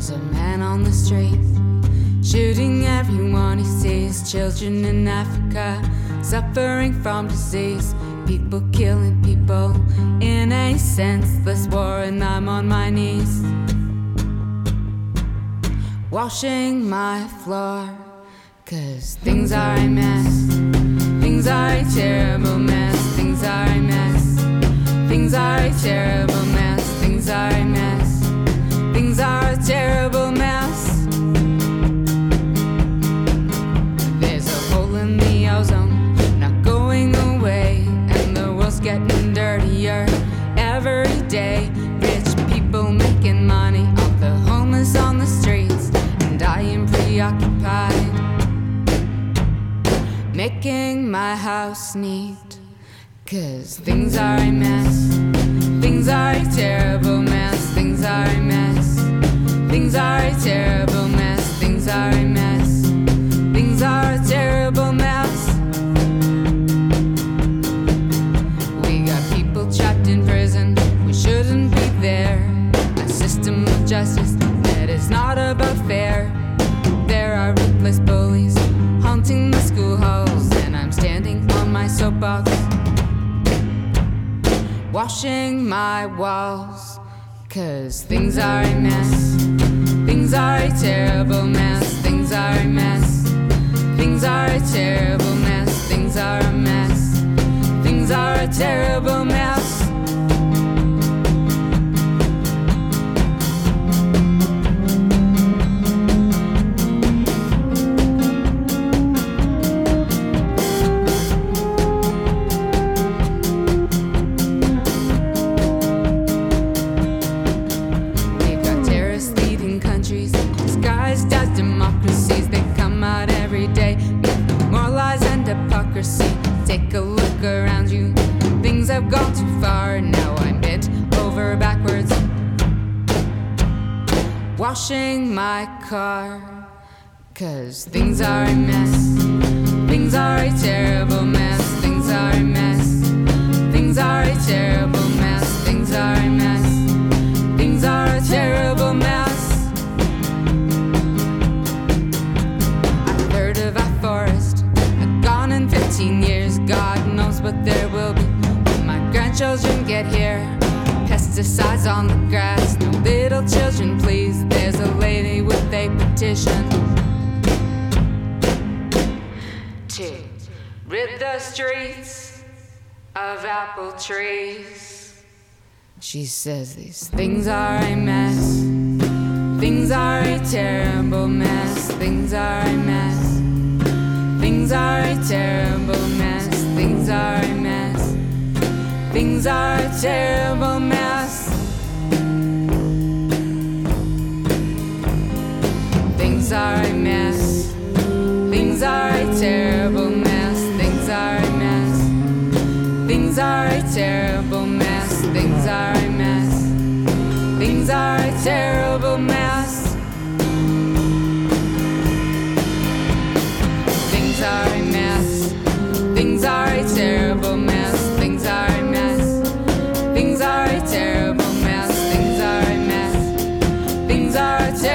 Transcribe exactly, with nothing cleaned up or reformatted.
There's a man on the street shooting everyone he sees. Children in Africa suffering from disease. People killing people in a senseless war. And I'm on my knees washing my floor, 'cause things are a mess. Things are a terrible mess. Things are a mess. Things are a terrible mess. Things are a mess. Things are a terrible mess. There's a hole in the ozone, not going away, and the world's getting dirtier every day. Rich people making money off the homeless on the streets, and I am preoccupied making my house neat, 'cause things are a mess. Things are a terrible mess. Things are a mess. Things are a terrible mess. Things are a mess. Things are a terrible mess. We got people trapped in prison, we shouldn't be there. A system of justice that is not about fair. There are ruthless bullies haunting the school halls, and I'm standing on my soapbox washing my walls, 'cause things are a mess. Things are a terrible mess. Things are a mess. Things are a terrible mess. Things are a mess. Things are a terrible mess. Take a look around you. Things have gone too far. Now I'm bent over backwards washing my car, 'cause things are a mess. Things are a terrible mess. Things are a mess. Things are a terrible mess. Things are a mess. Things are a terrible mess. I've heard of a forest gone in fifteen years. God knows what there will be when my grandchildren get here. Pesticides on the grass, no little children please. There's a lady with a petition to rid the streets of apple trees. She says these things are a mess. Things are a terrible mess. Things are a mess. Things are a terrible mess. Things are a mess. Things are a terrible mess. Things are a mess. Things are a terrible mess. Things are a mess. Things are a terrible mess. Things are a mess. Things are a terrible mess. Things are a mess. Things are a terrible mess. Things are a mess. Things are a terrible mess. Things are a mess. Things are a terrible